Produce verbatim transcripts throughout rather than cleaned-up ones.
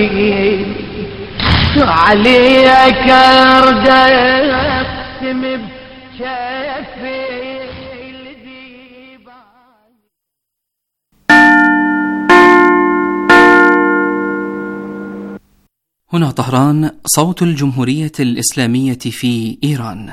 عليك ارد اقسم بكفي. هنا طهران، صوت الجمهورية الإسلامية في إيران.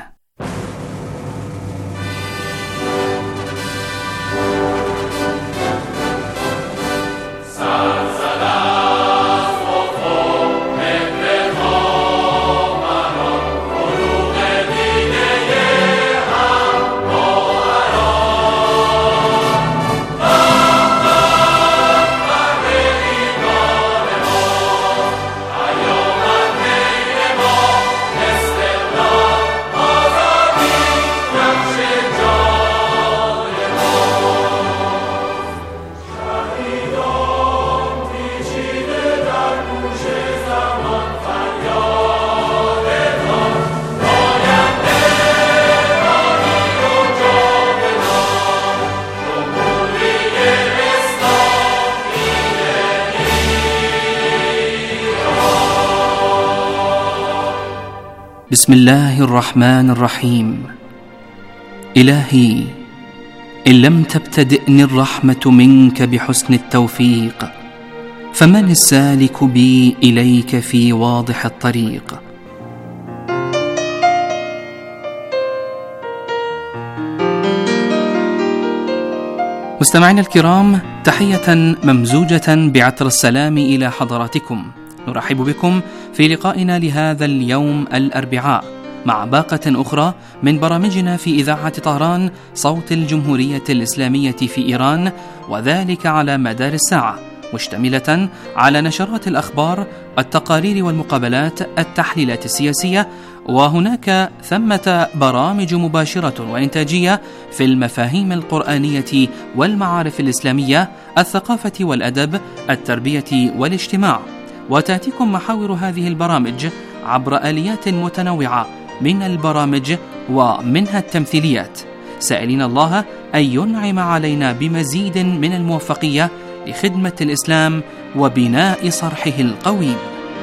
بسم الله الرحمن الرحيم. إلهي، إن لم تبتدئني الرحمة منك بحسن التوفيق، فمن السالك بي إليك في واضح الطريق؟ مستمعينا الكرام، تحية ممزوجة بعطر السلام إلى حضراتكم. نرحب بكم في لقائنا لهذا اليوم الأربعاء مع باقة أخرى من برامجنا في إذاعة طهران، صوت الجمهورية الإسلامية في إيران، وذلك على مدار الساعة، مشتملة على نشرات الأخبار، التقارير والمقابلات، التحليلات السياسية، وهناك ثمة برامج مباشرة وإنتاجية في المفاهيم القرآنية والمعارف الإسلامية، الثقافة والأدب، التربية والاجتماع. وتأتيكم محاور هذه البرامج عبر آليات متنوعة من البرامج ومنها التمثيليات، سائلين الله أن ينعم علينا بمزيد من الموفقية لخدمة الإسلام وبناء صرحه القويم.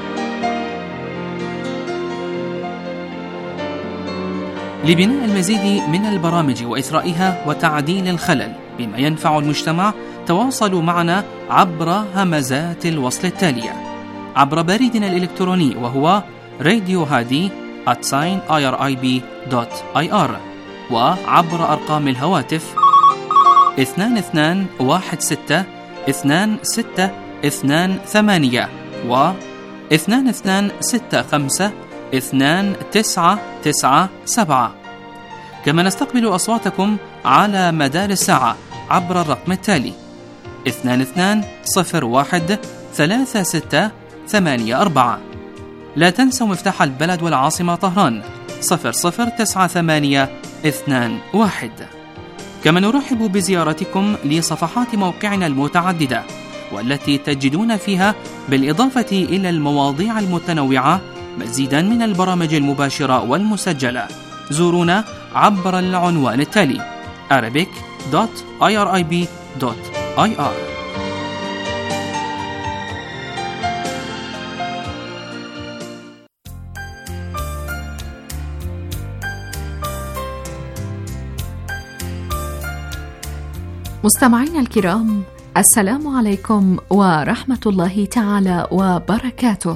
لبناء المزيد من البرامج وإثرائها وتعديل الخلل بما ينفع المجتمع، تواصلوا معنا عبر همزات الوصل التالية: عبر بريدنا الإلكتروني وهو راديو هادي آت ساين آي آر آي بي دوت آي آر، وعبر أرقام الهواتف اثنان اثنان واحد ستة اثنان ستة اثنان ثمانية و اثنان اثنان ستة خمسة اثنان تسعة تسعة سبعة. كما نستقبل أصواتكم على مدار الساعة عبر الرقم التالي اثنان اثنان صفر واحد ثلاثة ستة ثمانية أربعة. لا تنسوا مفتاح البلد والعاصمة طهران صفر صفر تسعة ثمانية اثنان واحد. كما نرحب بزيارتكم لصفحات موقعنا المتعددة، والتي تجدون فيها بالإضافة إلى المواضيع المتنوعة مزيدا من البرامج المباشرة والمسجلة. زورونا عبر العنوان التالي arabic دوت آي آر آي بي دوت آي آر. مستمعينا الكرام، السلام عليكم ورحمة الله تعالى وبركاته.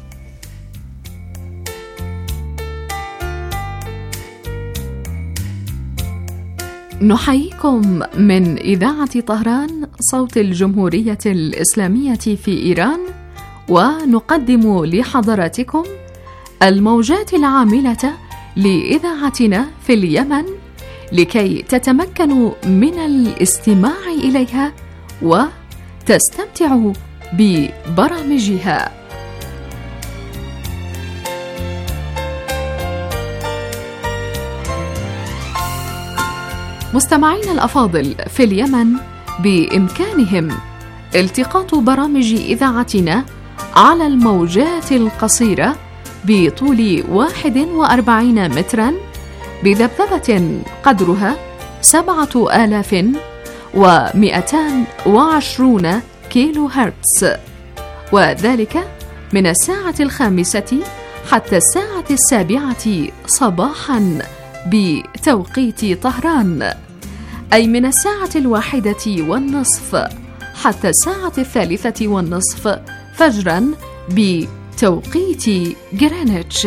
نحييكم من إذاعة طهران، صوت الجمهورية الإسلامية في إيران، ونقدم لحضراتكم الموجات العاملة لإذاعتنا في اليمن لكي تتمكنوا من الاستماع إليها وتستمتعوا ببرامجها. مستمعينا الأفاضل، في اليمن بإمكانهم التقاط برامج إذاعتنا على الموجات القصيرة بطول واحد وأربعين متراً بذبذبة قدرها سبعة آلاف ومئتان وعشرون كيلو هرتز، وذلك من الساعة الخامسة حتى الساعة السابعة صباحا بتوقيت طهران، أي من الساعة الواحدة والنصف حتى الساعة الثالثة والنصف فجرا بتوقيت جرينتش.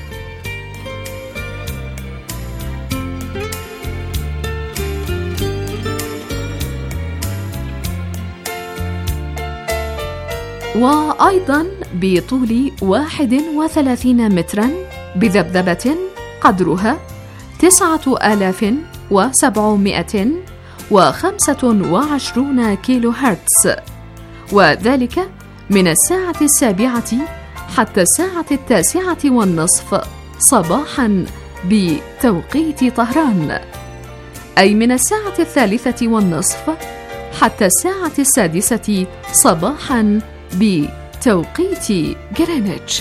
وأيضا بطول واحد وثلاثين مترا بذبذبة قدرها تسعة آلاف وسبعمائة وخمسة وعشرون كيلو هرتز، وذلك من الساعة السابعة حتى الساعة التاسعة والنصف صباحا بتوقيت طهران، أي من الساعة الثالثة والنصف حتى الساعة السادسة صباحا بتوقيت جرينتش.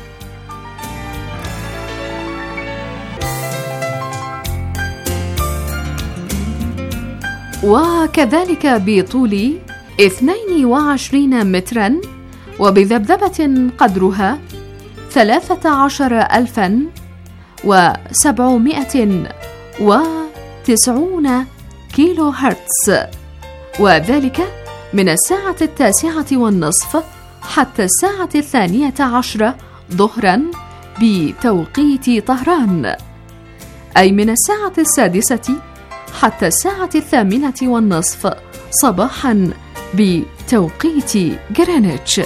وكذلك بطول اثنين وعشرين مترا وبذبذبة قدرها ثلاثة عشر ألفا وسبعمائة وتسعون كيلو هرتز، وذلك من الساعة التاسعة والنصف حتى الساعة الثانية عشرة ظهرا بتوقيت طهران، أي من الساعة السادسة حتى الساعة الثامنة والنصف صباحا بتوقيت جرينتش.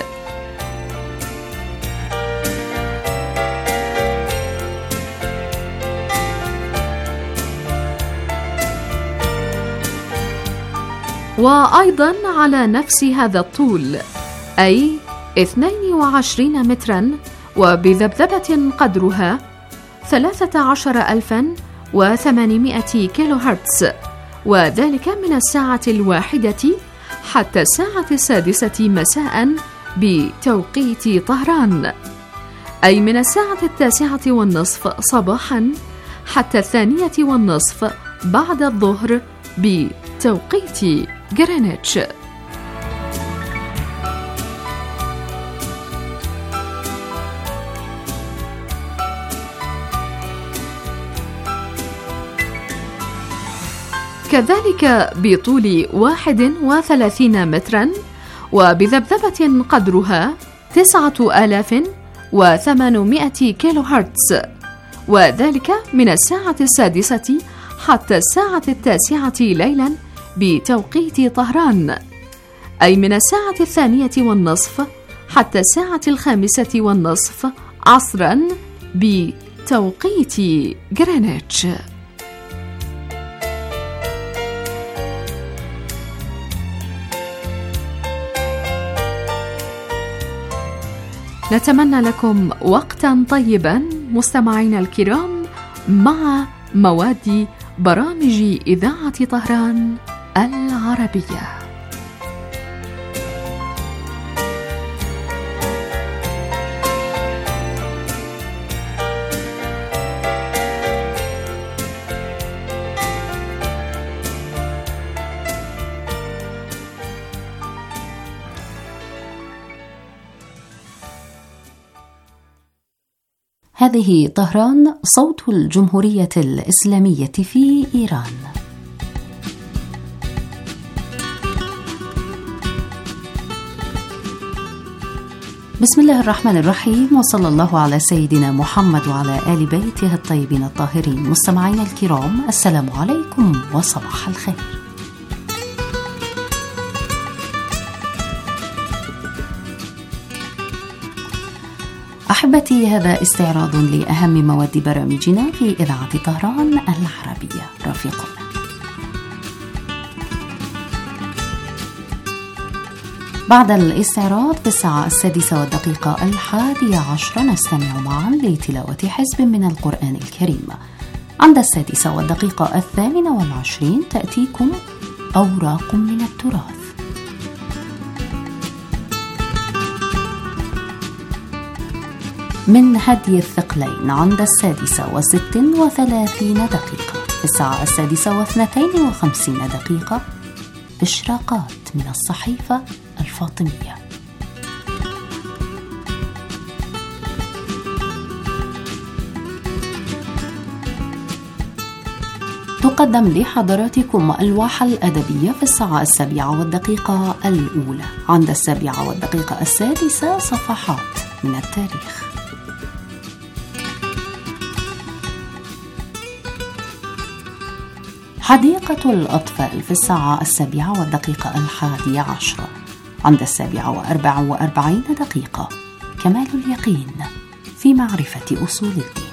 وأيضا على نفس هذا الطول، أي اثنين وعشرين مترا وبذبذبة قدرها ثلاثة عشر ألفا وثمانمائة كيلو هرتز، وذلك من الساعة الواحدة حتى الساعة السادسة مساء بتوقيت طهران، أي من الساعة التاسعة والنصف صباحا حتى الثانية والنصف بعد الظهر بتوقيت جرينتش. كذلك بطول واحد وثلاثين مترا وبذبذبة قدرها تسعة آلاف وثمانمائة كيلو هرتز، وذلك من الساعة السادسة حتى الساعة التاسعة ليلا بتوقيت طهران، أي من الساعة الثانية والنصف حتى الساعة الخامسة والنصف عصرا بتوقيت جرينتش. نتمنى لكم وقتا طيبا مستمعينا الكرام مع مواد برامج إذاعة طهران العربية. هذه طهران، صوت الجمهورية الإسلامية في إيران. بسم الله الرحمن الرحيم، وصلى الله على سيدنا محمد وعلى آل بيته الطيبين الطاهرين. مستمعينا الكرام، السلام عليكم وصباح الخير. أحبتي، هذا استعراض لأهم مواد برامجنا في إذاعة طهران العربية. رفيقنا بعد الاستعراض في الساعة السادسة والدقيقة الحادية عشرة نستمع معا لتلاوة حزب من القرآن الكريم. عند السادسة والدقيقة الثامنة والعشرين تأتيكم أوراق من التراث. من هدي الثقلين عند السادسة وست وثلاثين دقيقة. في الساعة السادسة واثنتين وخمسين دقيقة إشراقات من الصحيفة الفاطمية. تقدم لحضراتكم الواحة الأدبية في الساعة السابعة والدقيقة الأولى. عند السابعة والدقيقة السادسة صفحات من التاريخ. حديقة الأطفال في الساعة السابعة والدقيقة الحادية عشرة. عند السابعة وأربع وأربعين دقيقة كمال اليقين في معرفة أصول الدين.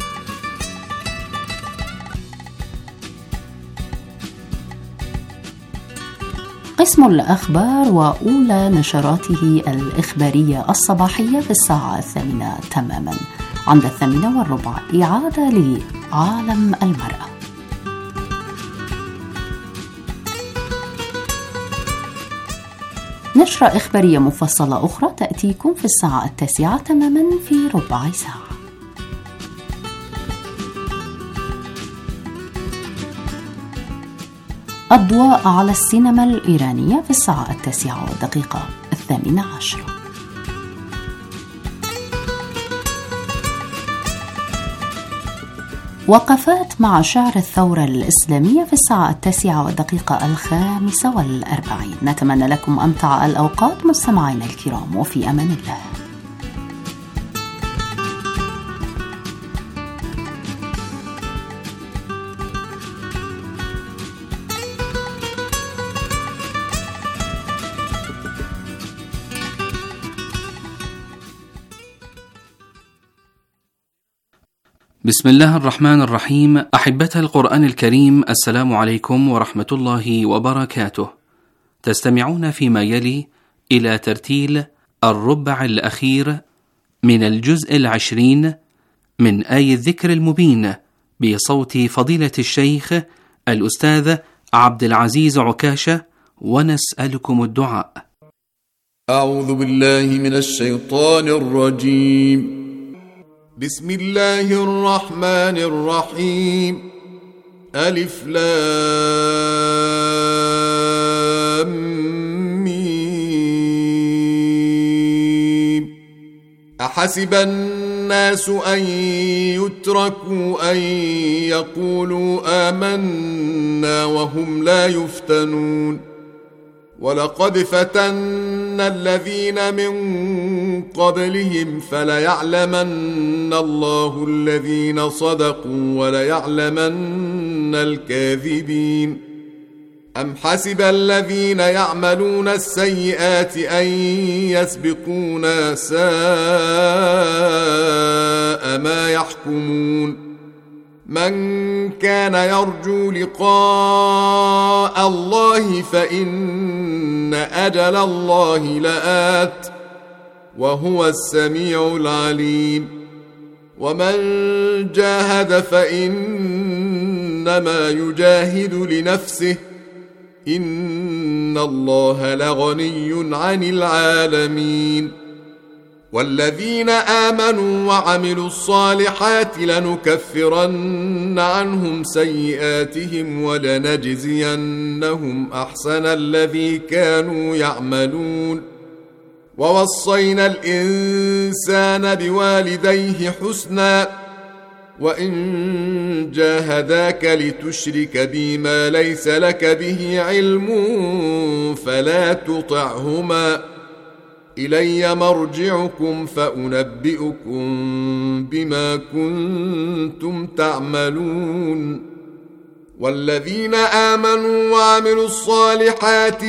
قسم الأخبار وأولى نشراته الإخبارية الصباحية في الساعة الثامنة تماما. عند الثامنة والربع إعادة لعالم المرأة. نشرة إخبارية مفصلة أخرى تأتيكم في الساعة التاسعة تماما في ربع ساعة. الضوء على السينما الإيرانية في الساعة التاسعة والدقيقة الثامنة عشرة. وقفات مع شعر الثورة الإسلامية في الساعة التاسعة والدقيقة الخامسة والأربعين. نتمنى لكم أمتع الأوقات مستمعينا الكرام، وفي أمان الله. بسم الله الرحمن الرحيم. أحبة القرآن الكريم، السلام عليكم ورحمة الله وبركاته. تستمعون فيما يلي إلى ترتيل الربع الأخير من الجزء العشرين من آي الذكر المبين بصوت فضيلة الشيخ الأستاذ عبد العزيز عكاشة، ونسألكم الدعاء. أعوذ بالله من الشيطان الرجيم. بسم الله الرحمن الرحيم. ألف لام ميم. أحسب الناس أن يتركوا أن يقولوا آمنا وهم لا يفتنون. ولقد فتنا الذين من قبلهم فليعلمن الله الذين صدقوا وليعلمن الكاذبين. أم حسب الذين يعملون السيئات أن يسبقونا، ساء ما يحكمون. من كان يرجو لقاء الله فإن أجل الله لآت، وهو السميع العليم. ومن جاهد فإنما يجاهد لنفسه، إن الله لغني عن العالمين. والذين آمنوا وعملوا الصالحات لنكفرن عنهم سيئاتهم ولنجزينهم أحسن الذي كانوا يعملون. ووصينا الإنسان بوالديه حسنا، وإن جاهداك لتشرك بي ما ليس لك به علم فلا تطعهما، إلي مرجعكم فأنبئكم بما كنتم تعملون. والذين آمنوا وعملوا الصالحات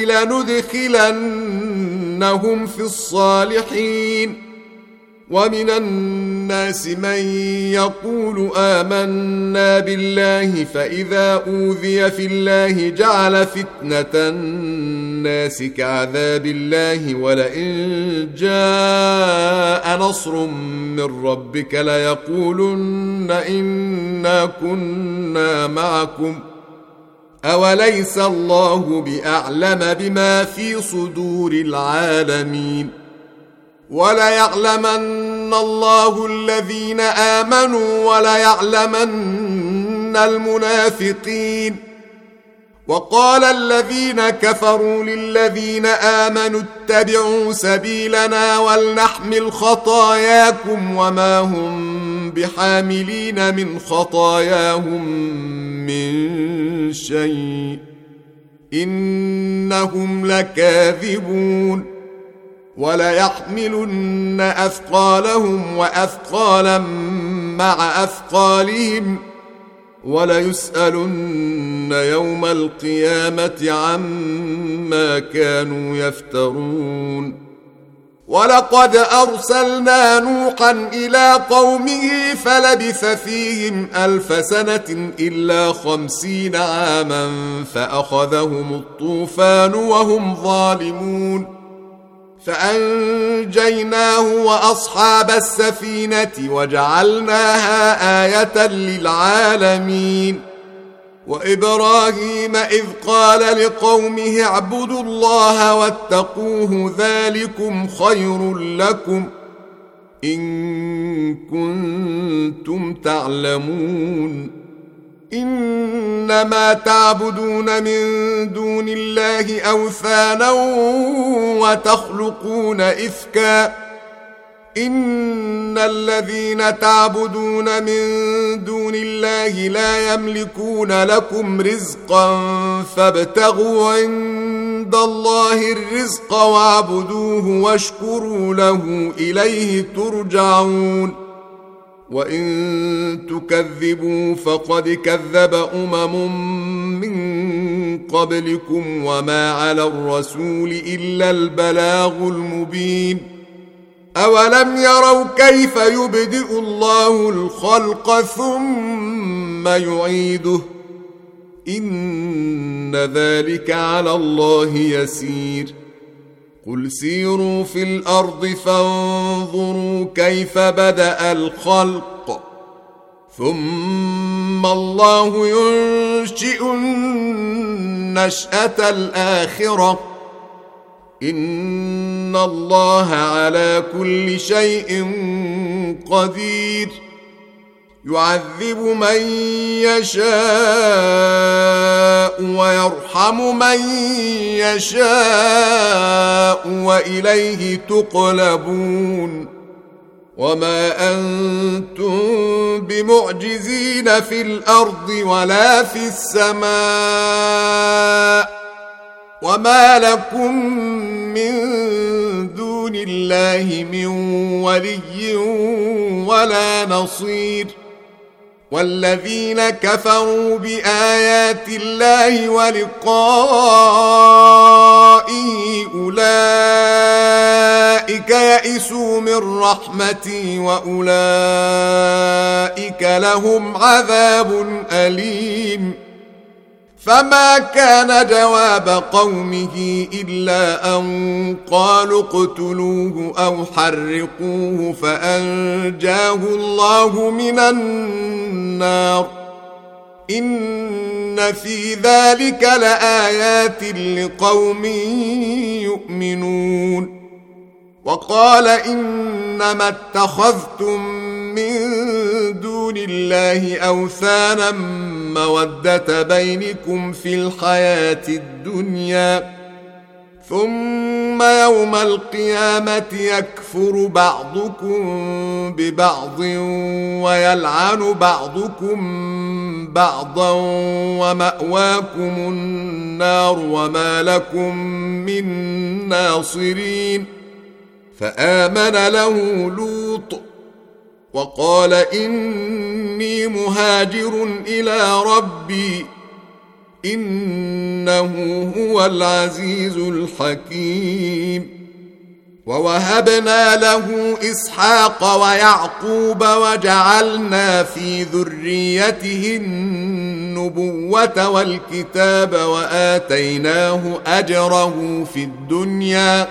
لندخلنهم في الصالحين. ومن الناس من يقول آمنا بالله فإذا أوذي في الله جعل فتنة الناس كعذاب الله، ولئن جاء نصر من ربك ليقولن إنا كنا معكم، أوليس الله بأعلم بما في صدور العالمين. وليعلمن الله الذين آمنوا وليعلمن المنافقين. وقال الذين كفروا للذين آمنوا اتبعوا سبيلنا ولنحمل خطاياكم وما هم بحاملين من خطاياهم من شيء إنهم لكاذبون وليحملن أثقالهم وأثقالا مع أثقالهم وليسألن يوم القيامة عما كانوا يفترون ولقد أرسلنا نوحا إلى قومه فلبث فيهم ألف سنة إلا خمسين عاما فأخذهم الطوفان وهم ظالمون فأنجيناه وأصحاب السفينة وجعلناها آية للعالمين وإبراهيم إذ قال لقومه اعبدوا الله واتقوه ذلكم خير لكم إن كنتم تعلمون إنما تعبدون من دون الله أوثانا وتخلقون إفكا إن الذين تعبدون من دون الله لا يملكون لكم رزقا فابتغوا عند الله الرزق واعبدوه واشكروا له إليه ترجعون وإن تكذبوا فقد كذب أمم من قبلكم وما على الرسول إلا البلاغ المبين أولم يروا كيف يبدئ الله الخلق ثم يعيده إن ذلك على الله يسير قل سيروا في الأرض فانظروا كيف بدأ الخلق ثم الله ينشئ النشأة الآخرة إن الله على كل شيء قدير يعذب من يشاء ويرحم من يشاء وإليه تقلبون وما أنتم بمعجزين في الأرض ولا في السماء وما لكم من دون الله من ولي ولا نصير والذين كفروا بآيات الله ولقائه أولئك يئسوا من رحمتي وأولئك لهم عذاب أليم فما كان جواب قومه إلا أن قالوا اقتلوه أو حرقوه فأنجاه الله من النار إن في ذلك لآيات لقوم يؤمنون وقال إنما اتخذتم من دون الله أوثانا مودة بينكم في الحياة الدنيا ثم يوم القيامة يكفر بعضكم ببعض ويلعن بعضكم بعضا ومأواكم النار وما لكم من ناصرين فآمن له لوط وقال إني مهاجر إلى ربي إنه هو العزيز الحكيم ووهبنا له إسحاق ويعقوب وجعلنا في ذريته النبوة والكتاب وآتيناه أجره في الدنيا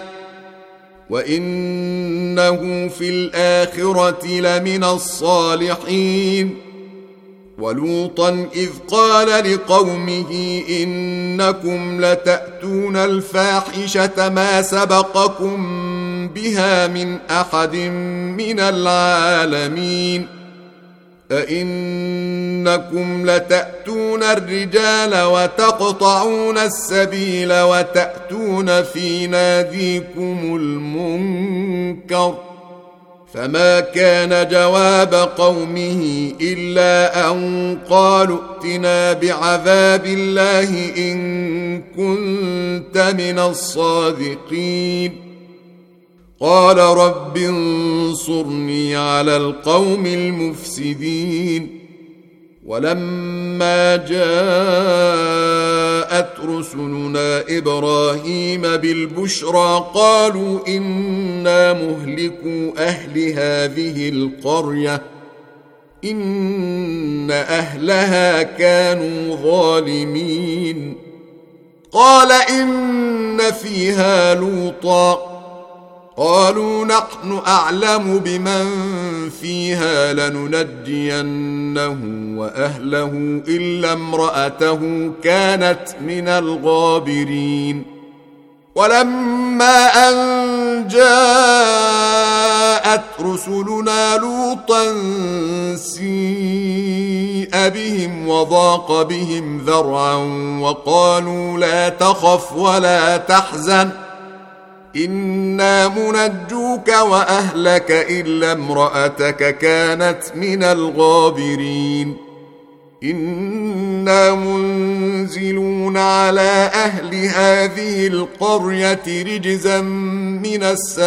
وإنه في الآخرة لمن الصالحين ولوطا إذ قال لقومه إنكم لتأتون الفاحشة ما سبقكم بها من أحد من العالمين أئنكم لتأتون الرجال وتقطعون السبيل وتأتون في ناديكم المنكر؟ فما كان جواب قومه إلا أن قالوا ائتنا بعذاب الله إن كنت من الصادقين. قال رب انصرني على القوم المفسدين. ولما جاءت رسلنا إبراهيم بالبشرى قالوا إنا مهلكو أهل هذه القرية إن أهلها كانوا ظالمين. قال إن فيها لوطا قالوا نحن أعلم بمن فيها لننجينه وأهله إلا امرأته كانت من الغابرين. ولما أن جاءت رسلنا لوطا سيء بهم وضاق بهم ذرعا وقالوا لا تخف ولا تحزن إنا منجوك وأهلك إلا امرأتك كانت من الغابرين. إنا منزلون على أهل هذه القرية رجزا من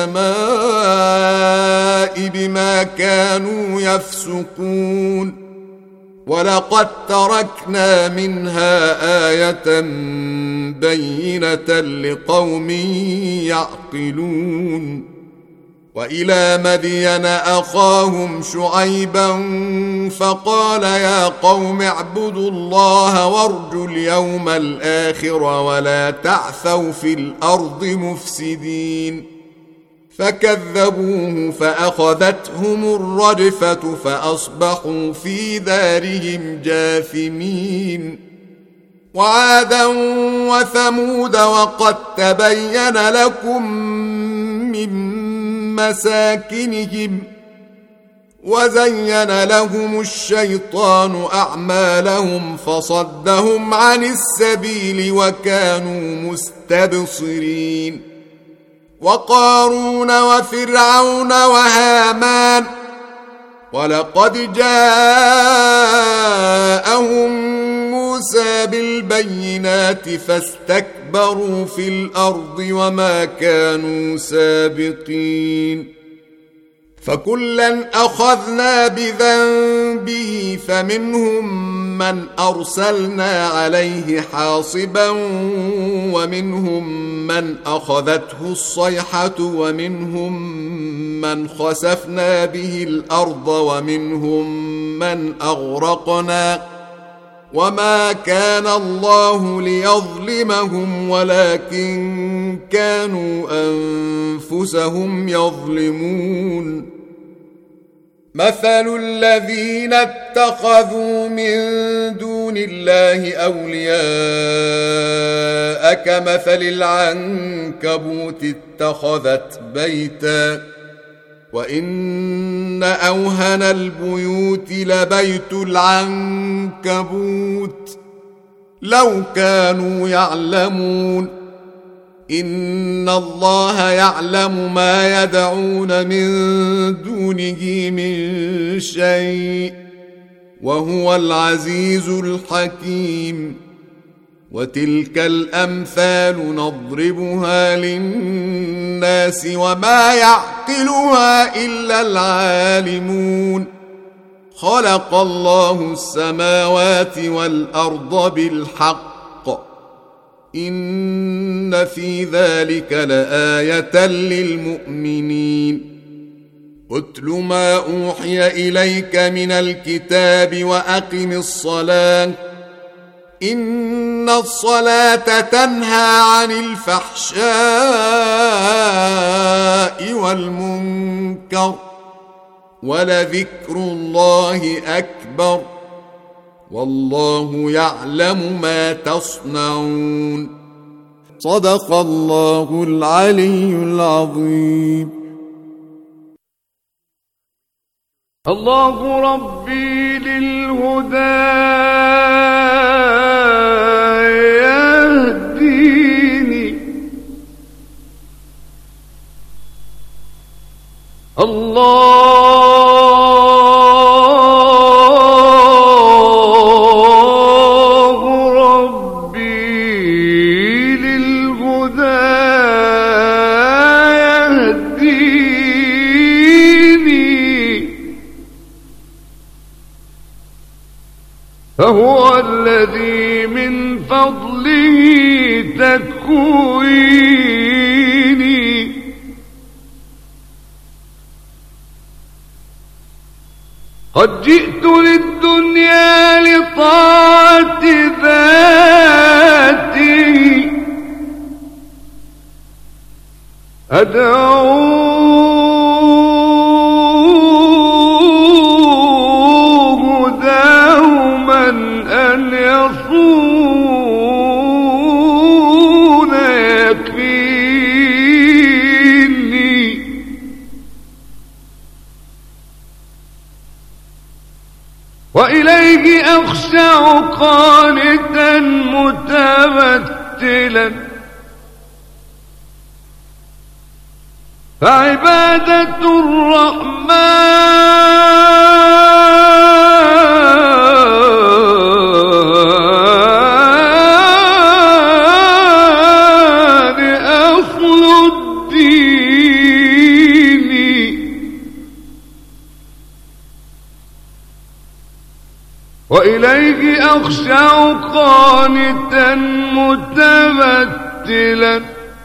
السماء بما كانوا يفسقون. ولقد تركنا منها آية بينة لقوم يعقلون. وإلى مدين أخاهم شعيبا فقال يا قوم اعبدوا الله وارجوا اليوم الآخر ولا تعثوا في الأرض مفسدين. فكذبوه فأخذتهم الرجفة فأصبحوا في دارهم جاثمين. وعادا وثمود وقد تبين لكم من مساكنهم وزين لهم الشيطان أعمالهم فصدهم عن السبيل وكانوا مستبصرين. وقارون وفرعون وهامان ولقد جاءهم موسى بالبينات فاستكبروا في الأرض وما كانوا سابقين. فكلا أخذنا بذنبه فمنهم من أرسلنا عليه حاصبا ومنهم من أخذته الصيحة ومنهم من خسفنا به الأرض ومنهم من أغرقنا وما كان الله ليظلمهم ولكن كانوا أنفسهم يظلمون. مثل الذين اتخذوا من دون الله أولياء كمثل العنكبوت اتخذت بيتا وإن أوهن البيوت لبيت العنكبوت لو كانوا يعلمون. إن الله يعلم ما يدعون من دونه من شيء وهو العزيز الحكيم. وتلك الأمثال نضربها للناس وما يعقلها إلا العالمون. خلق الله السماوات والأرض بالحق إن في ذلك لآية للمؤمنين. اتل ما أوحي إليك من الكتاب وأقم الصلاة إن الصلاة تنهى عن الفحشاء والمنكر ولذكر الله أكبر والله يعلم ما تصنعون. صدق الله العلي العظيم. الله ربي للهدى يهديني، الله ربي للهدى يهديني، فهو الذي من فضله تكويني، قد جئت للدنيا لطاعة ذاته، أدعوه دوما أن يصون يكفيني، وإليه أخشع قانتا متبتلا، فعبادة الرحمن أصل الدين، وإليه أخشع قانتا متبتلا،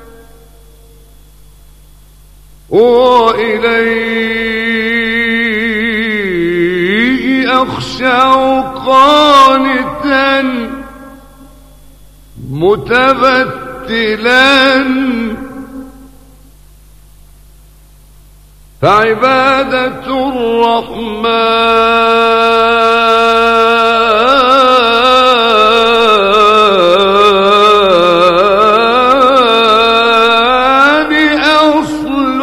وإليه أخشع قانتا متبتلا، فعبادة الرحمن أصل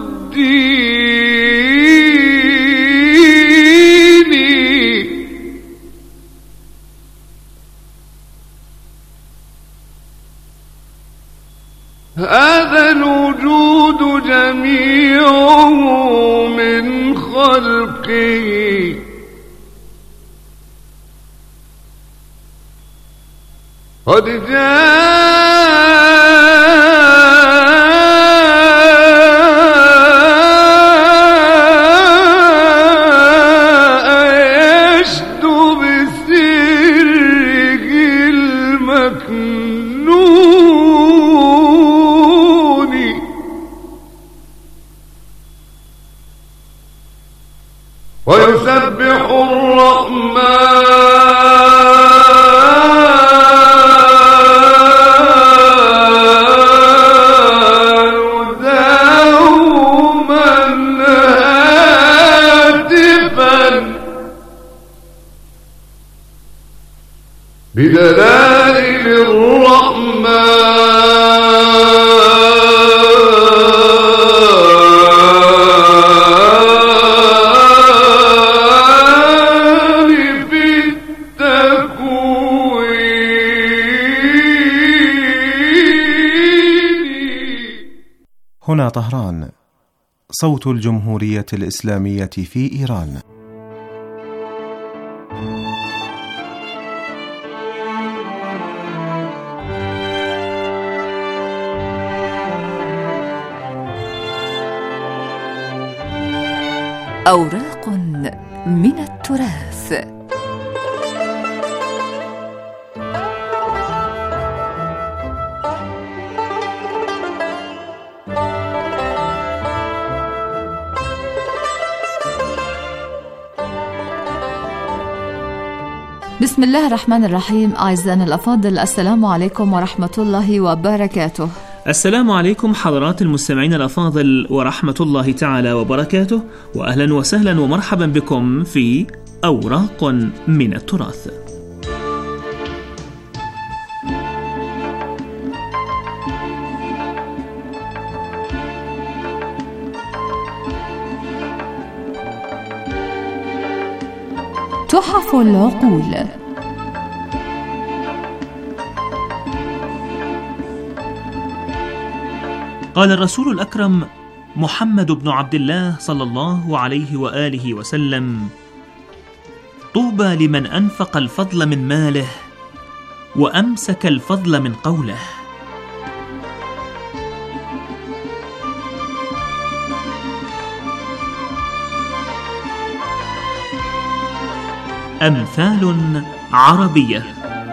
الدين، هذا الوجود جميعه من خلقه، قد جاء يشدو بسره المكنون، ويسبح الرحمن بدلائل الرحمن في التكوين. هنا طهران، صوت الجمهورية الإسلامية في إيران. أوراق من التراث. بسم الله الرحمن الرحيم. أعزائنا الأفاضل، السلام عليكم ورحمة الله وبركاته. السلام عليكم حضرات المستمعين الأفاضل ورحمة الله تعالى وبركاته، وأهلا وسهلا ومرحبا بكم في أوراق من التراث. تحف العقول. قال الرسول الأكرم محمد بن عبد الله صلى الله عليه وآله وسلم: طوبى لمن أنفق الفضل من ماله وأمسك الفضل من قوله. أمثال عربية.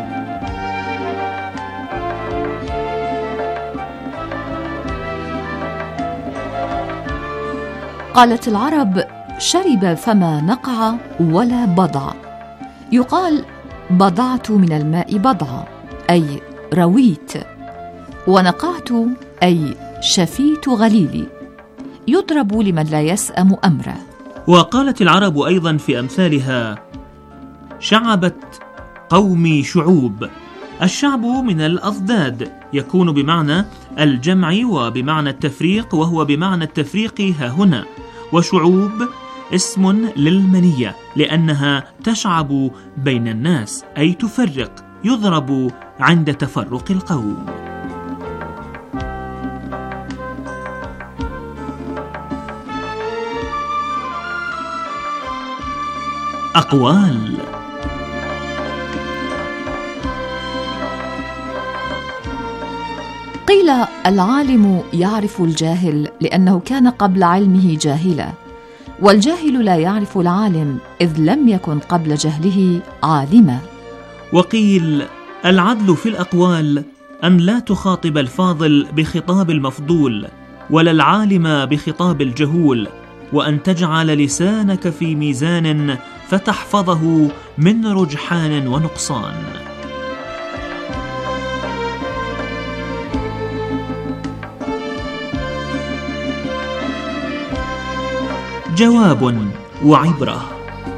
قالت العرب: شرب فما نقع ولا بضع. يقال: بضعت من الماء بضعا، أي رويت، ونقعت أي شفيت غليلي. يضرب لمن لا يسأم أمره. وقالت العرب أيضا في أمثالها: شعبت قومي شعوب. الشعب من الأضداد، يكون بمعنى الجمع وبمعنى التفريق، وهو بمعنى التفريق ها هنا. وشعوب اسم للمنية لأنها تشعب بين الناس، أي تفرق، يضرب عند تفرق القوم. أقوال. قيل: العالم يعرف الجاهل لأنه كان قبل علمه جاهلا، والجاهل لا يعرف العالم إذ لم يكن قبل جهله عالما. وقيل: العدل في الأقوال أن لا تخاطب الفاضل بخطاب المفضول، ولا العالم بخطاب الجهول، وأن تجعل لسانك في ميزان فتحفظه من رجحان ونقصان. جواب وعبرة.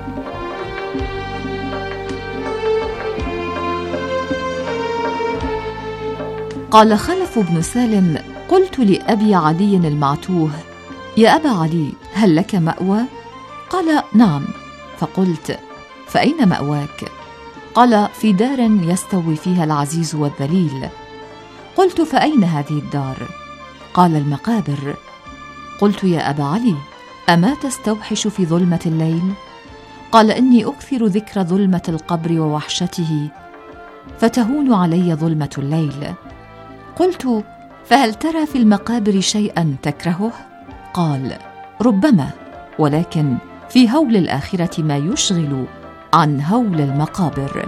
قال خلف بن سالم: قلت لأبي علي المعتوه: يا أبا علي، هل لك مأوى؟ قال: نعم. فقلت: فأين مأواك؟ قال: في دار يستوي فيها العزيز والذليل. قلت: فأين هذه الدار؟ قال: المقابر. قلت: يا أبا علي، أما تستوحش في ظلمة الليل؟ قال: إني أكثر ذكر ظلمة القبر ووحشته، فتهون علي ظلمة الليل. قلت: فهل ترى في المقابر شيئا تكرهه؟ قال: ربما، ولكن في هول الآخرة ما يشغل عن هول المقابر.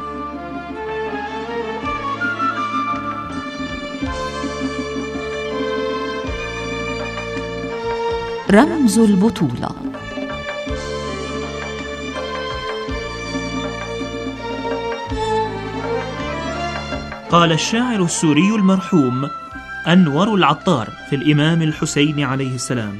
رمز البطولة. قال الشاعر السوري المرحوم أنور العطار في الإمام الحسين عليه السلام: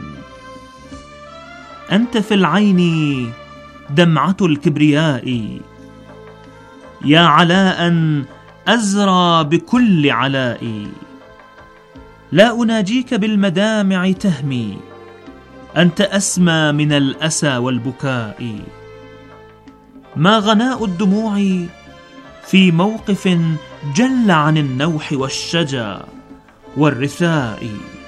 أنت في العين دمعة الكبرياء، يا علاء أزرى بكل علاء، لا أناجيك بالمدامع تهمي، أنت أسمى من الأسى والبكاء، ما غناء الدموع في موقف جل عن النوح والشجا والرثاء.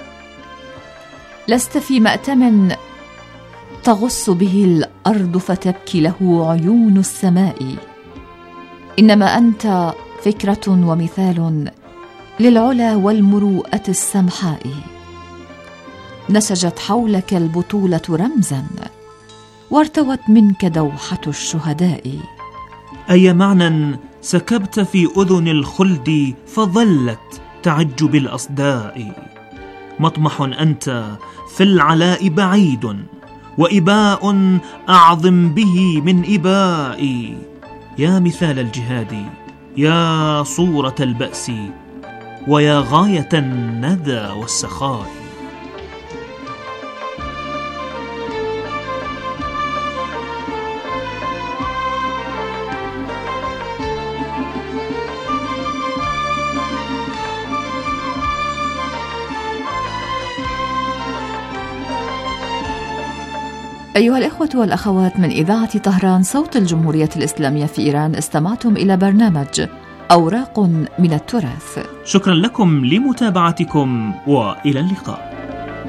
لست في مأتم تغص به الأرض فتبكي له عيون السماء، إنما أنت فكرة ومثال للعلا والمروءة السمحاء، نسجت حولك البطولة رمزا، وارتوت منك دوحة الشهداء. أي معنى سكبت في أذن الخلد فظلت تعج بالأصداء، مطمح أنت في العلاء بعيد، وإباء أعظم به من إباء، يا مثال الجهاد، يا صورة البأس، ويا غاية الندى والسخاء. أيها الإخوة والأخوات من إذاعة طهران صوت الجمهورية الإسلامية في إيران، استمعتم إلى برنامج أوراق من التراث. شكرا لكم لمتابعتكم وإلى اللقاء.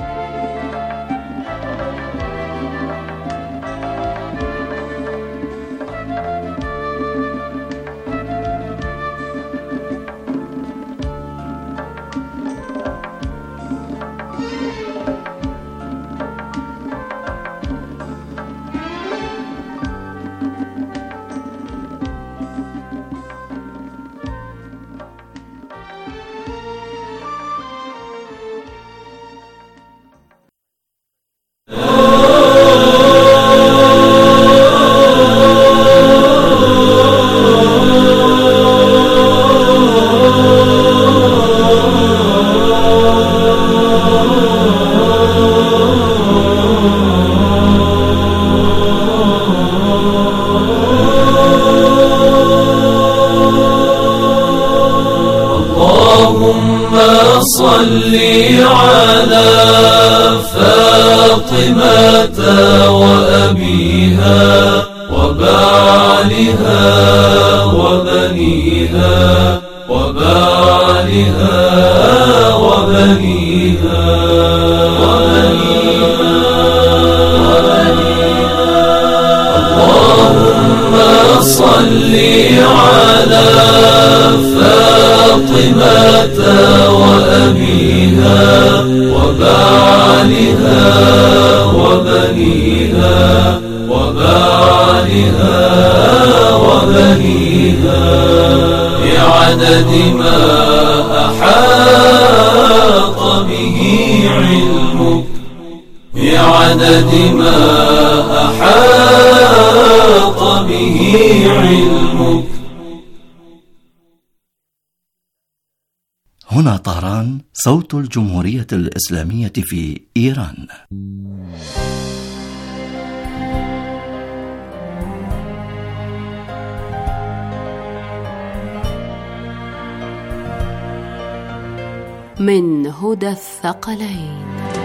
صل على فاطمة وأبيها وبعلها وبنيها وبعلها وبنيها وبنيها اللهم صل على فاطمة وأبيها وبعلها وبنيها وبعلها وبنيها بعدد ما أحاط به علمك بعدد ما أحاط به علمك. هنا طهران صوت الجمهورية الإسلامية في إيران. من هدى الثقلين.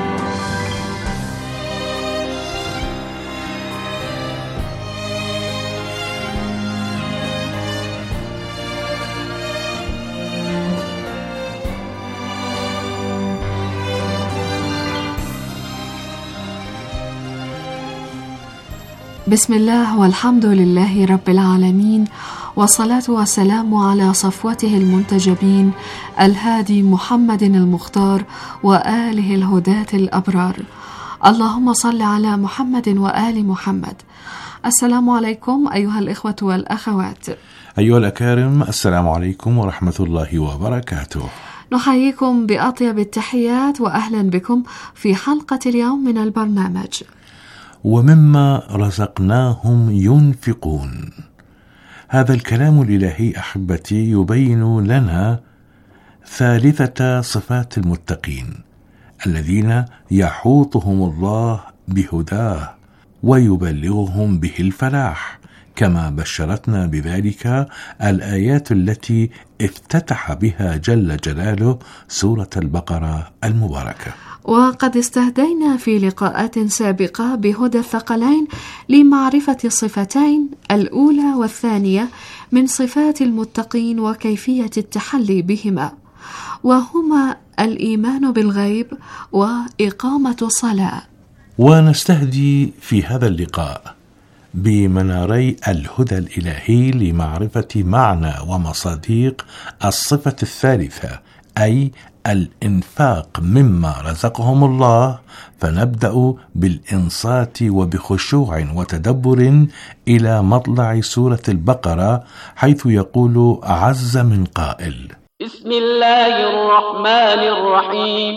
بسم الله والحمد لله رب العالمين، والصلاة والسلام على صفوته المنتجبين الهادي محمد المختار وآله الهداة الأبرار. اللهم صل على محمد وآل محمد. السلام عليكم أيها الإخوة والأخوات. أيها الأكارم، السلام عليكم ورحمة الله وبركاته. نحييكم بأطيب التحيات وأهلا بكم في حلقة اليوم من البرنامج ومما رزقناهم ينفقون. هذا الكلام الإلهي أحبتي يبين لنا ثالثة صفات المتقين الذين يحوطهم الله بهداه ويبلغهم به الفلاح، كما بشرتنا بذلك الآيات التي افتتح بها جل جلاله سورة البقرة المباركة. وقد استهدينا في لقاءات سابقة بهدى الثقلين لمعرفة الصفتين الأولى والثانية من صفات المتقين وكيفية التحلي بهما، وهما الإيمان بالغيب وإقامة الصلاة. ونستهدي في هذا اللقاء بمناري الهدى الإلهي لمعرفة معنى ومصادق الصفة الثالثة، أي الإنفاق مما رزقهم الله. فنبدأ بالإنصات وبخشوع وتدبر إلى مطلع سورة البقرة، حيث يقول عز من قائل: بسم الله الرحمن الرحيم.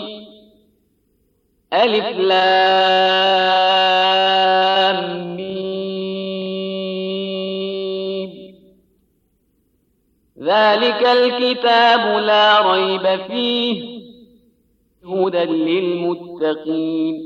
ألف لام ميم. ذلك الكتاب لا ريب فيه هدى للمتقين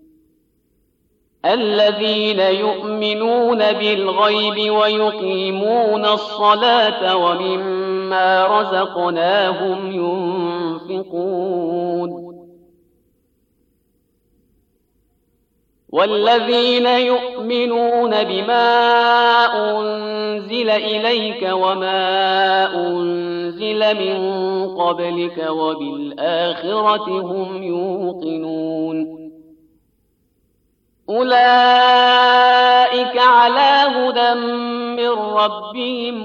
الذين يؤمنون بالغيب ويقيمون الصلاة ومما رزقناهم ينفقون والذين يؤمنون بما أنزل إليك وما أنزل من قبلك وبالآخرة هم يوقنون أولئك على هدى من ربهم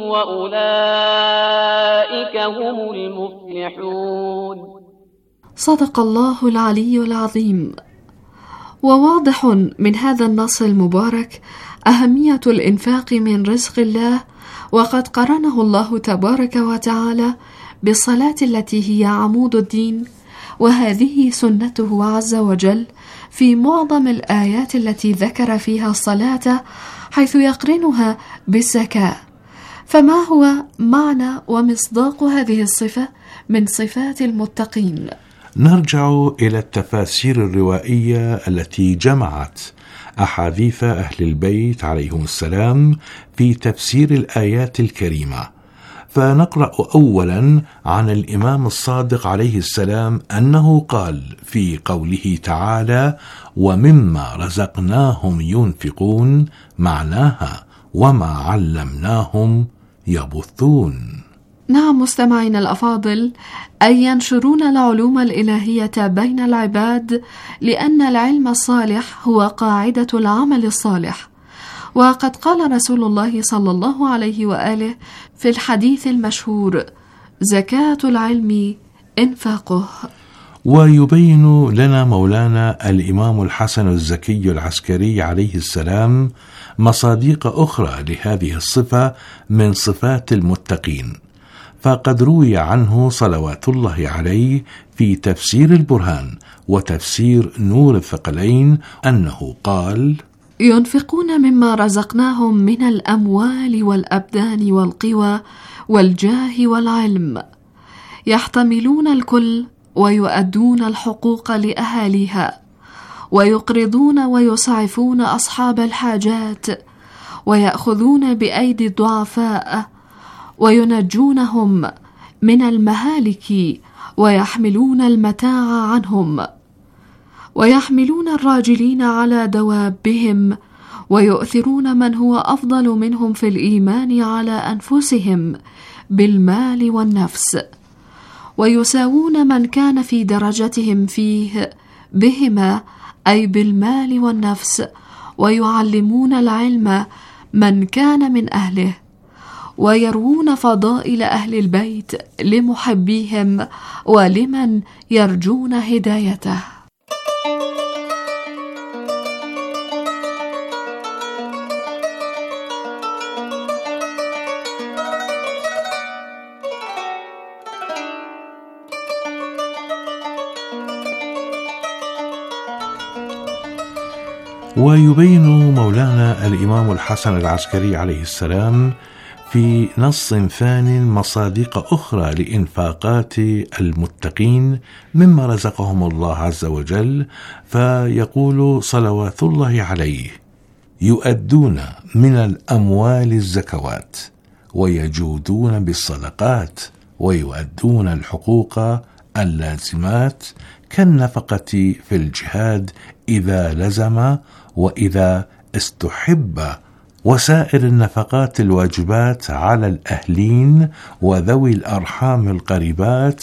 وأولئك هم المفلحون. صدق الله العلي العظيم. وواضح من هذا النص المبارك أهمية الإنفاق من رزق الله، وقد قرنه الله تبارك وتعالى بالصلاة التي هي عمود الدين، وهذه سنته عز وجل في معظم الآيات التي ذكر فيها الصلاة، حيث يقرنها بالزكاة. فما هو معنى ومصداق هذه الصفة من صفات المتقين؟ نرجع إلى التفاسير الروائية التي جمعت أحاديث أهل البيت عليهم السلام في تفسير الآيات الكريمة، فنقرأ أولا عن الإمام الصادق عليه السلام أنه قال في قوله تعالى: ومما رزقناهم ينفقون، معناها وما علمناهم يبثون. نعم مستمعين الأفاضل، أي ينشرون العلوم الإلهية بين العباد، لأن العلم الصالح هو قاعدة العمل الصالح. وقد قال رسول الله صلى الله عليه وآله في الحديث المشهور: زكاة العلم إنفاقه. ويبين لنا مولانا الإمام الحسن الزكي العسكري عليه السلام مصادق أخرى لهذه الصفة من صفات المتقين، فقد روي عنه صلوات الله عليه في تفسير البرهان وتفسير نور الثقلين أنه قال: ينفقون مما رزقناهم من الأموال والأبدان والقوى والجاه والعلم، يحتملون الكل ويؤدون الحقوق لأهاليها، ويقرضون ويسعفون أصحاب الحاجات، ويأخذون بأيدي الضعفاء، وينجونهم من المهالك، ويحملون المتاع عنهم، ويحملون الراجلين على دوابهم، ويؤثرون من هو أفضل منهم في الإيمان على أنفسهم بالمال والنفس، ويساوون من كان في درجتهم فيه بهما، أي بالمال والنفس، ويعلمون العلم من كان من أهله، ويروون فضائل أهل البيت لمحبيهم ولمن يرجون هدايته. ويبين مولانا الإمام الحسن العسكري عليه السلام في نص ثان مصادق أخرى لإنفاقات المتقين مما رزقهم الله عز وجل، فيقول صلوات الله عليه: يؤدون من الأموال الزكوات، ويجودون بالصدقات، ويؤدون الحقوق اللازمات كالنفقة في الجهاد إذا لزم وإذا استحب، وسائر النفقات الواجبات على الأهلين وذوي الأرحام القريبات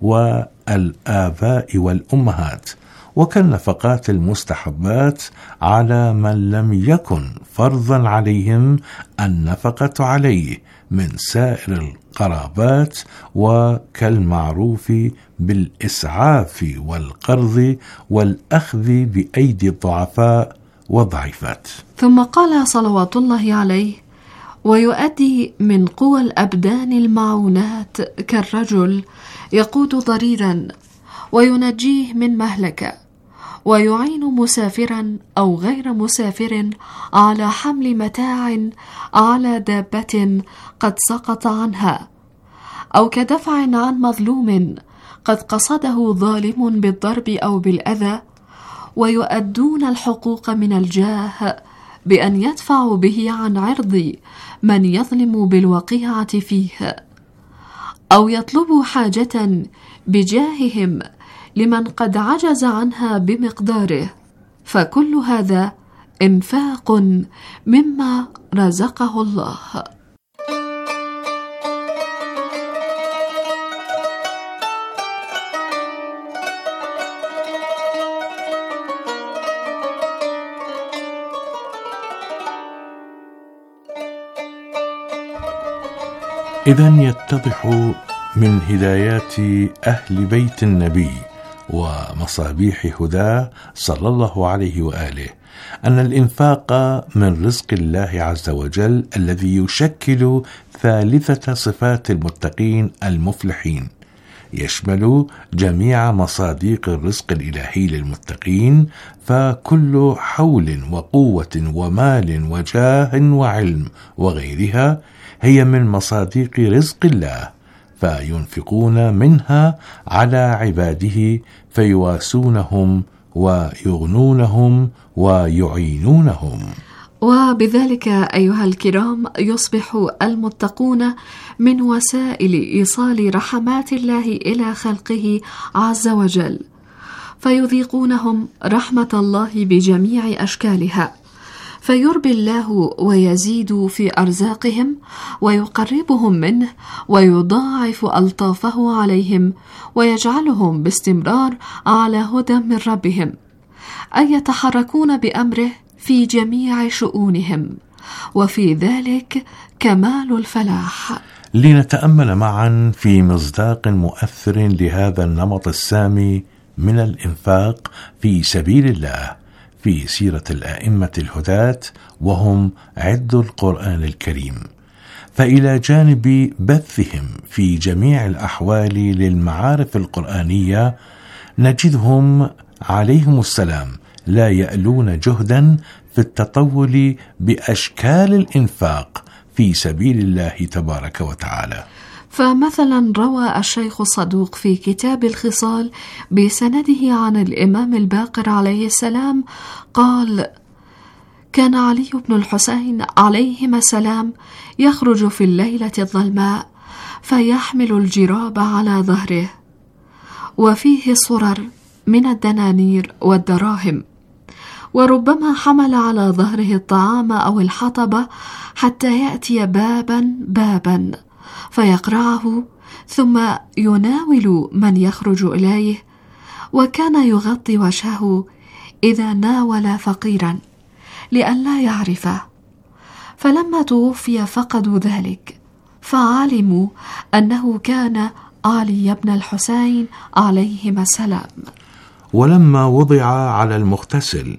والآباء والأمهات، وكالنفقات المستحبات على من لم يكن فرضا عليهم النفقة عليه من سائر القرابات، وكالمعروف بالإسعاف والقرض والأخذ بأيدي الضعفاء والضعيفات. ثم قال صلوات الله عليه: ويؤدي من قوى الأبدان المعونات كالرجل يقود ضريرا وينجيه من مهلكة، ويعين مسافرا أو غير مسافر على حمل متاع على دابة قد سقط عنها، أو كدفع عن مظلوم قد قصده ظالم بالضرب أو بالأذى، ويؤدون الحقوق من الجاه بأن يدفعوا به عن عرض من يظلم بالوقيعة فيه، أو يطلبوا حاجة بجاههم لمن قد عجز عنها بمقداره، فكل هذا إنفاق مما رزقه الله. إذن يتضح من هدايات أهل بيت النبي ومصابيح هداه صلى الله عليه وآله أن الإنفاق من رزق الله عز وجل الذي يشكل ثالثة صفات المتقين المفلحين، يشمل جميع مصادق الرزق الإلهي للمتقين، فكل حول وقوة ومال وجاه وعلم وغيرها هي من مصادق رزق الله، فينفقون منها على عباده فيواسونهم ويغنونهم ويعينونهم. وبذلك أيها الكرام يصبح المتقون من وسائل إيصال رحمات الله إلى خلقه عز وجل، فيذيقونهم رحمة الله بجميع أشكالها، فيربي الله ويزيد في أرزاقهم ويقربهم منه ويضاعف ألطافه عليهم ويجعلهم باستمرار على هدى من ربهم، أي يتحركون بأمره في جميع شؤونهم، وفي ذلك كمال الفلاح. لنتأمل معا في مصداق مؤثر لهذا النمط السامي من الإنفاق في سبيل الله في سيرة الآئمة الهداة وهم عد القرآن الكريم. فإلى جانب بثهم في جميع الأحوال للمعارف القرآنية نجدهم عليهم السلام لا يألون جهدا في التطول بأشكال الإنفاق في سبيل الله تبارك وتعالى. فمثلا روى الشيخ الصدوق في كتاب الخصال بسنده عن الإمام الباقر عليه السلام قال: كان علي بن الحسين عليهما السلام يخرج في الليلة الظلماء فيحمل الجراب على ظهره وفيه صرر من الدنانير والدراهم، وربما حمل على ظهره الطعام أو الحطب حتى يأتي بابا بابا فيقرعه ثم يناول من يخرج إليه، وكان يغطي وجهه إذا ناول فقيرا لئلا يعرفه، فلما توفي فقدوا ذلك فعلموا أنه كان علي بن الحسين عليهما السلام. ولما وضع على المغتسل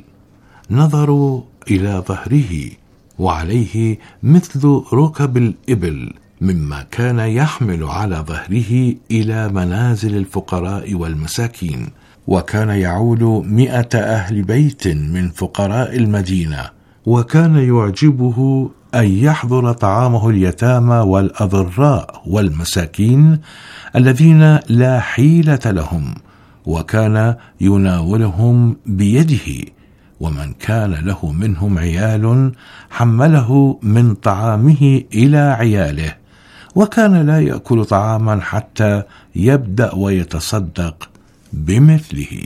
نظروا إلى ظهره وعليه مثل ركب الإبل مما كان يحمل على ظهره إلى منازل الفقراء والمساكين، وكان يعول مئة أهل بيت من فقراء المدينة، وكان يعجبه أن يحضر طعامه اليتامى والأضراء والمساكين الذين لا حيلة لهم، وكان يناولهم بيده، ومن كان له منهم عيال حمله من طعامه إلى عياله، وكان لا يأكل طعاما حتى يبدأ ويتصدق بمثله.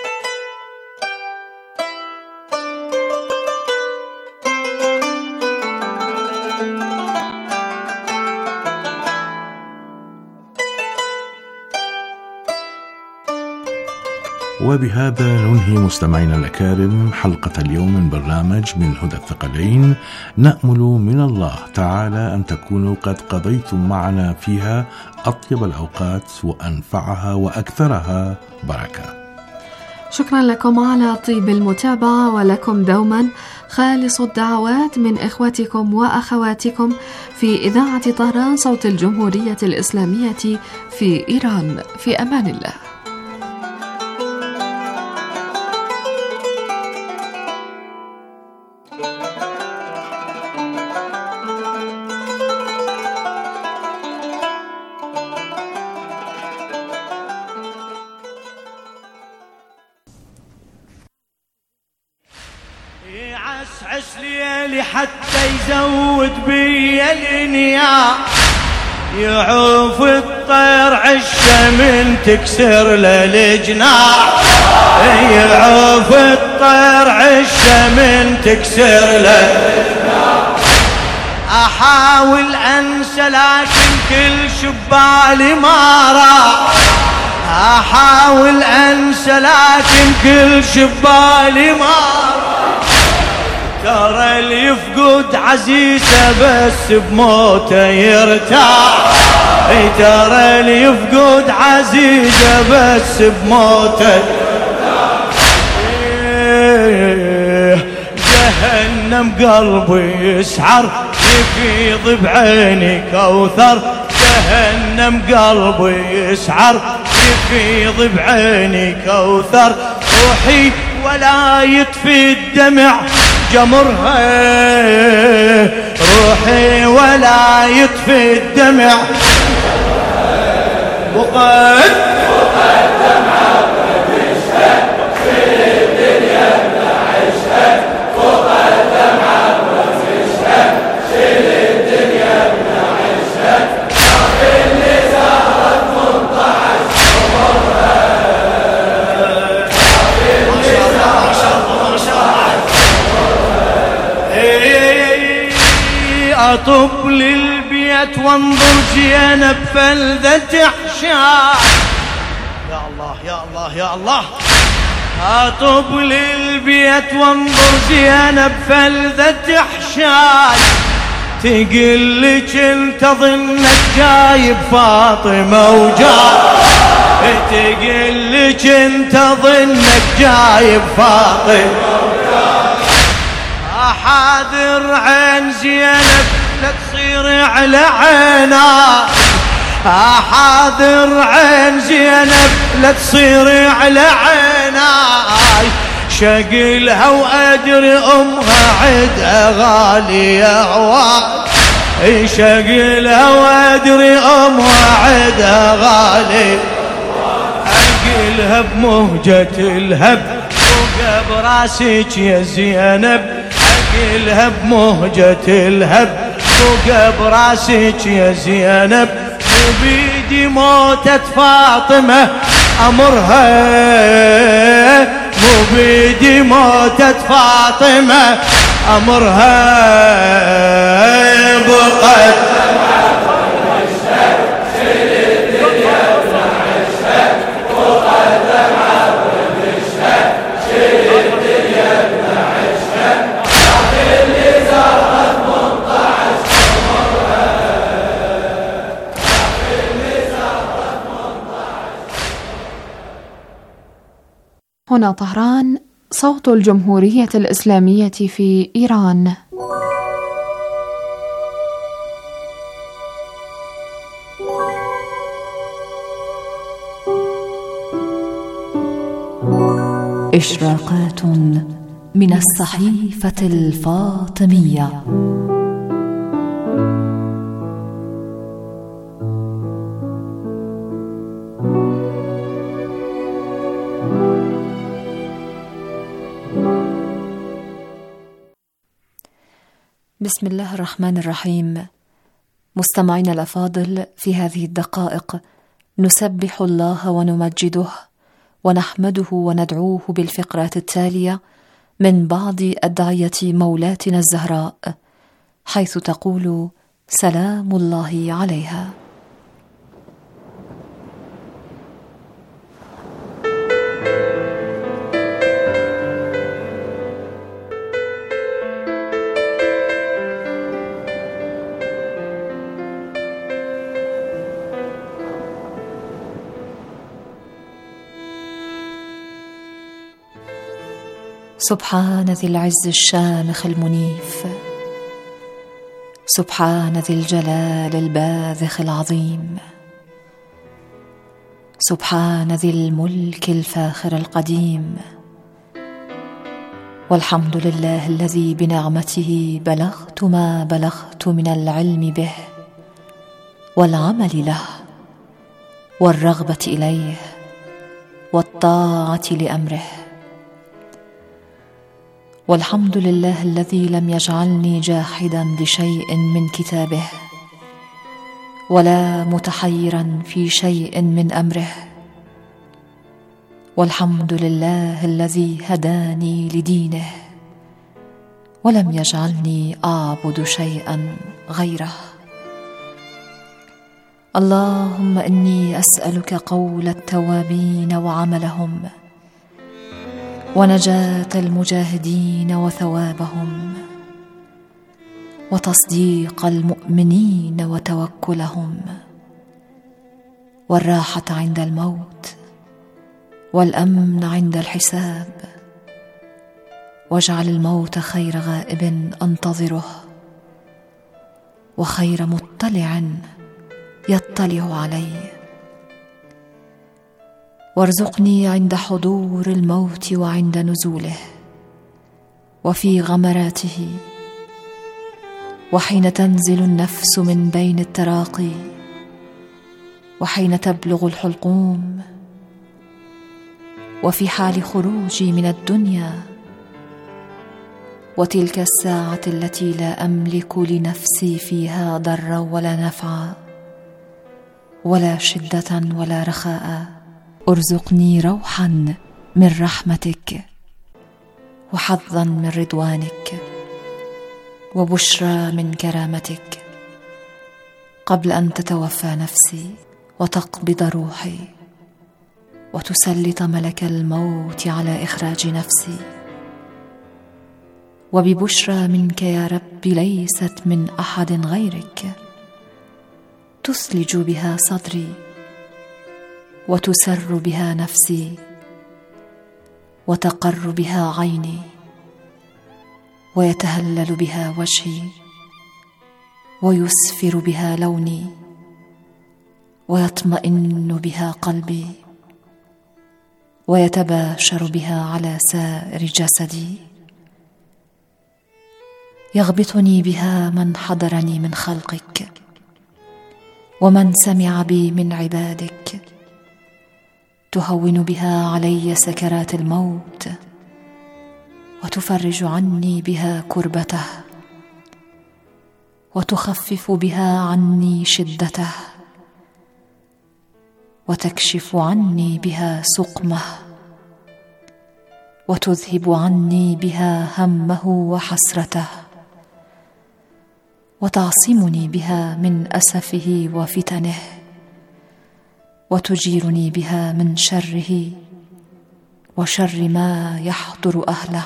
وبهذا ننهي مستمعينا الأكارم حلقة اليوم من برنامج من هدى الثقلين. نأمل من الله تعالى أن تكونوا قد قضيتم معنا فيها أطيب الأوقات وأنفعها وأكثرها بركة. شكرا لكم على طيب المتابعة، ولكم دوما خالص الدعوات من إخوتكم وأخواتكم في إذاعة طهران صوت الجمهورية الإسلامية في إيران. في أمان الله. عسعس ليلي حتى يزود بي الانياء، يعوف الطير عشه من تكسر له الجناح، يعوف الطير عشه من تكسر له الجناح. احاول انسى لكن كل شبالي ما راح، احاول انسى لكن كل شبالي ما راح. ترى اللي يفقد عزيزه بس بموته يرتاح، ترى اللي يفقد عزيزه بس بموته يرتاح. جهنم قلبي يسعر يفيض بعيني كوثر، جهنم قلبي يسعر يفيض بعيني كوثر. روحي ولا يطفي الدمع جمرها، روحي ولا يطفي الدمع وقد وقد دمعة وتشهد في الدنيا بنعيشها، وقد دمعة وتشهد في الدنيا بنعيشها. اللي زهرت ثمانية عشر عمرها، ما شاء الله ما شاء الله. أطب للبيت وانظر زينب فلذة حشاش، يا الله يا الله يا الله. أطب للبيت وانظر زينب فلذة حشاش، تقل لك انت ظنك جايب فاطمة وجاي، تقل لك انت ظنك جايب فاطمة وجاي. احاذر عين زينب لا تصير على عيناي، احاذر عين زينب لا تصير على عيناي. شقلها وادري امها عدها غالية هواي، شقلها وادري امها عدها غالي. عقلها بمهجة الهب فوق براسك يا زينب، عقلها بمهجة الهب فوق براسك يا زينب. مو بيدي موتة فاطمة أمرها، مو بيدي موتة فاطمة أمرها. بقت هنا طهران، صوت الجمهورية الإسلامية في إيران. إشراقات من الصحيفة الفاطمية. بسم الله الرحمن الرحيم. مستمعينا الأفاضل، في هذه الدقائق نسبح الله ونمجده ونحمده وندعوه بالفقرات التالية من بعض أدعية مولاتنا الزهراء، حيث تقول سلام الله عليها. سبحان ذي العز الشامخ المنيف، سبحان ذي الجلال الباذخ العظيم، سبحان ذي الملك الفاخر القديم. والحمد لله الذي بنعمته بلغت ما بلغت من العلم به والعمل له والرغبة إليه والطاعة لأمره. والحمد لله الذي لم يجعلني جاحدا لشيء من كتابه ولا متحيرا في شيء من أمره. والحمد لله الذي هداني لدينه ولم يجعلني أعبد شيئا غيره. اللهم إني أسألك قول التوابين وعملهم، ونجاة المجاهدين وثوابهم، وتصديق المؤمنين وتوكلهم، والراحة عند الموت، والأمن عند الحساب. واجعل الموت خير غائب أنتظره، وخير مطلع يطلع علي. وارزقني عند حضور الموت وعند نزوله، وفي غمراته، وحين تنزل النفس من بين التراقي، وحين تبلغ الحلقوم، وفي حال خروجي من الدنيا، وتلك الساعة التي لا أملك لنفسي فيها ضرا ولا نفعا ولا شدة ولا رخاء. ارزقني روحا من رحمتك، وحظا من رضوانك، وبشرى من كرامتك، قبل أن تتوفى نفسي وتقبض روحي، وتسلط ملك الموت على إخراج نفسي. وببشرى منك يا رب ليست من أحد غيرك، تثلج بها صدري، وتسر بها نفسي، وتقر بها عيني، ويتهلل بها وجهي، ويسفر بها لوني، ويطمئن بها قلبي، ويتباشر بها على سائر جسدي. يغبطني بها من حضرني من خلقك، ومن سمع بي من عبادك. تهون بها علي سكرات الموت، وتفرج عني بها كربته، وتخفف بها عني شدته، وتكشف عني بها سقمه، وتذهب عني بها همه وحسرته، وتعصمني بها من أسفه وفتنه، وتجيرني بها من شره وشر ما يحضر أهله،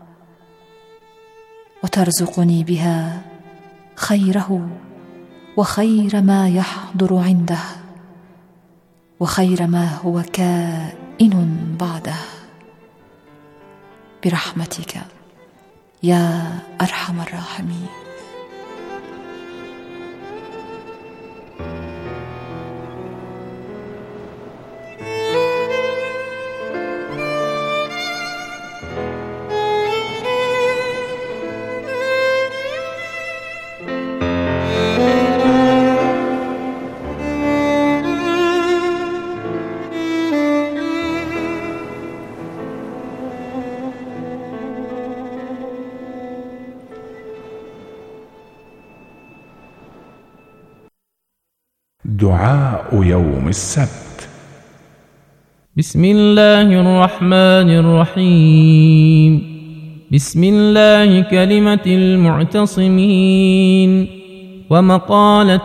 وترزقني بها خيره وخير ما يحضر عنده، وخير ما هو كائن بعده، برحمتك يا أرحم الراحمين. دعاء يوم السبت. بسم الله الرحمن الرحيم. بسم الله كلمة المعتصمين، ومقالة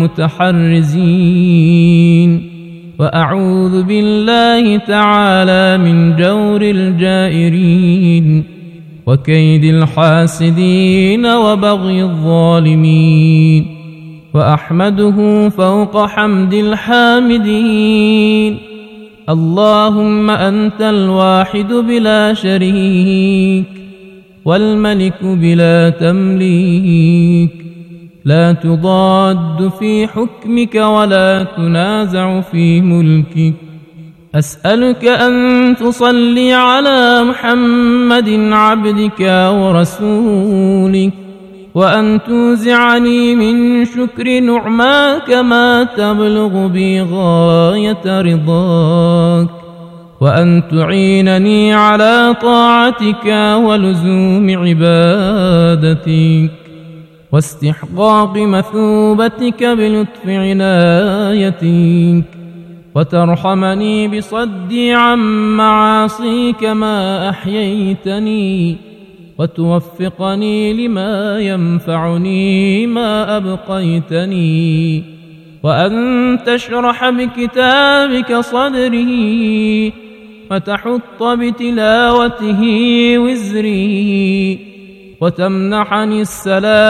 المتحرزين، وأعوذ بالله تعالى من جور الجائرين، وكيد الحاسدين، وبغي الظالمين. وأحمده فوق حمد الحامدين. اللهم أنت الواحد بلا شريك، والملك بلا تمليك، لا تضاد في حكمك ولا تنازع في ملكك. أسألك أن تصلي على محمد عبدك ورسولك، وأن توزعني من شكر نعماك ما تبلغ بي غاية رضاك، وأن تعينني على طاعتك ولزوم عبادتك، واستحقاق مثوبتك بلطف عنايتك، وترحمني بصدي عن معاصيك ما أحييتني، وتوفقني لما ينفعني ما أبقيتني، وأن تشرح بكتابك صدري، وتحط بتلاوته وزري، وتمنحني السلام